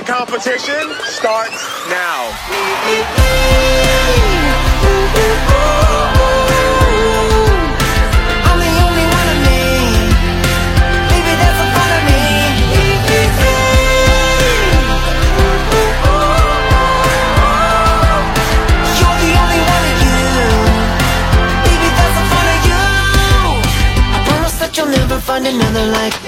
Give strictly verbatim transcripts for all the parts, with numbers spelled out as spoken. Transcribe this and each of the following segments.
competition starts now. I'm the only one of me. Baby, that's a part of me. You're the only one of you. Baby, that's a part of you. I promise that you'll never find another like me.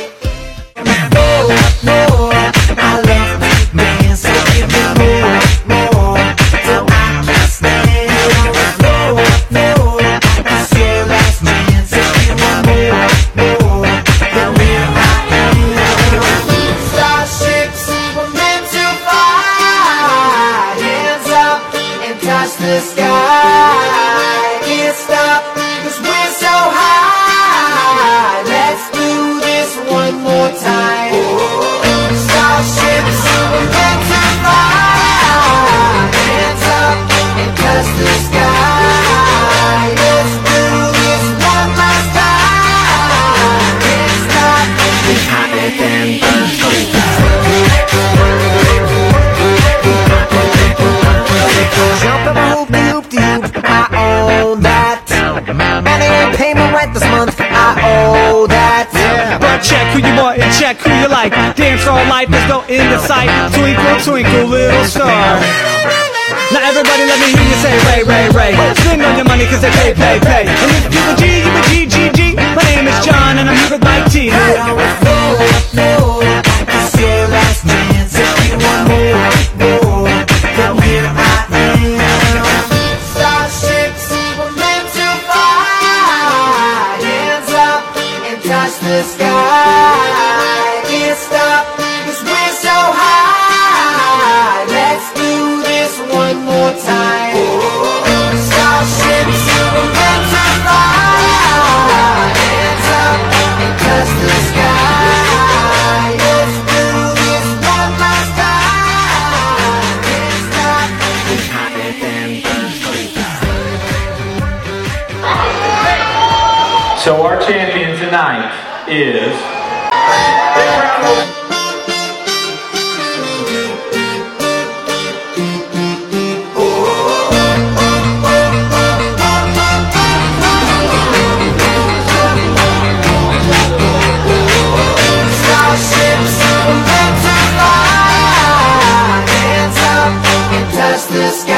More, I love man, so give me more, more, till I can't stand. More, more, it's your last man, so give me more, more, than where I am. Starships were meant to fly, hands up and touch the sky. Can't stop, 'cause we're so high. Let's do this one more time. Starships were meant to fly, hands up and touch the sky. Let's do this one last time. Can't stop, it's hotter than burnt Jump in my hoop-de-hoop-de-hoop, I own that. Man, I ain't pay my rent this month, I owe that. Yeah. But check who you want and check who you like. Dance all life, there's no end in sight. Twinkle, twinkle, little star. Now everybody let me hear you say Ray, Ray, Ray. Spend on your money 'cause they pay, pay, pay. And if you're a G, you're a G, G, G. My name is John and I'm here with Mike T. Hey, I was more, more, it's your last chance. If you want more, more, then here I am. Starships were meant to fly, hands up and touch the sky. Can't stop, 'cause we're so high. Let's do this one more time. Starships were meant to fly, hands up and touch the sky. Let's do this one last time. Can't stop, it's hotter than So our champion tonight is Starships were meant to fly, hands up and touch the sky.